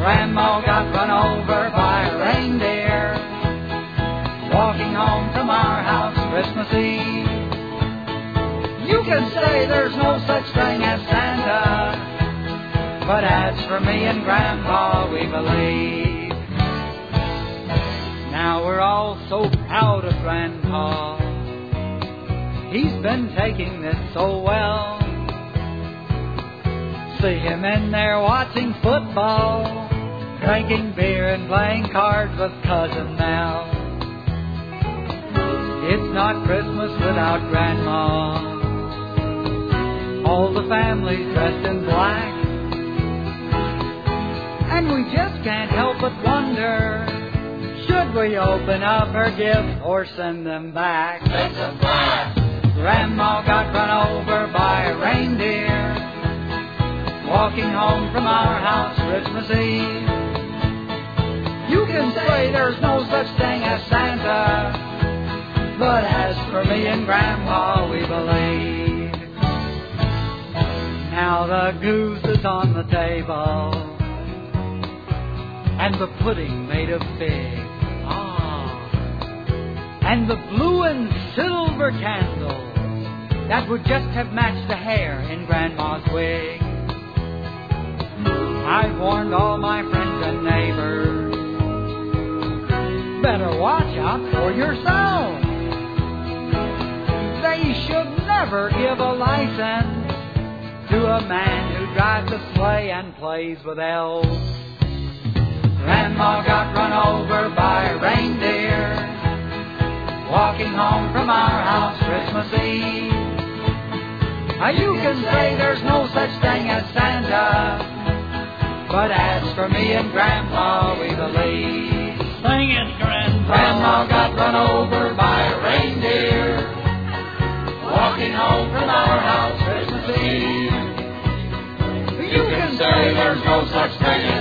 Grandma got run over by a reindeer walking home from our house Christmas Eve. You can say there's no such thing as Santa, but as for me and Grandpa, we believe. Now we're all so proud of Grandpa. He's been taking this so well. See him in there watching football, drinking beer and playing cards with Cousin Nell. It's not Christmas without Grandma. All the family's dressed in black, and we just can't help but wonder, should we open up her gifts or send them back? Send them back. Grandma got run over by a reindeer walking home from our house Christmas Eve. You can say there's no such thing as Santa, but as for me and Grandpa, we believe. Now the goose is on the table, and the pudding made of fig. And the blue and silver candles that would just have matched the hair in Grandma's wig. I've warned all my friends and neighbors, better watch out for yourselves. They should never give a license to a man who drives a sleigh and plays with elves. Grandma got run over by a reindeer walking home from our house Christmas Eve. You can say there's no such thing as Santa, but as for me and Grandpa, we believe. Sing it, Grandpa. Grandma got run over by a reindeer walking home from our house Christmas Eve. You can say there's no such thing as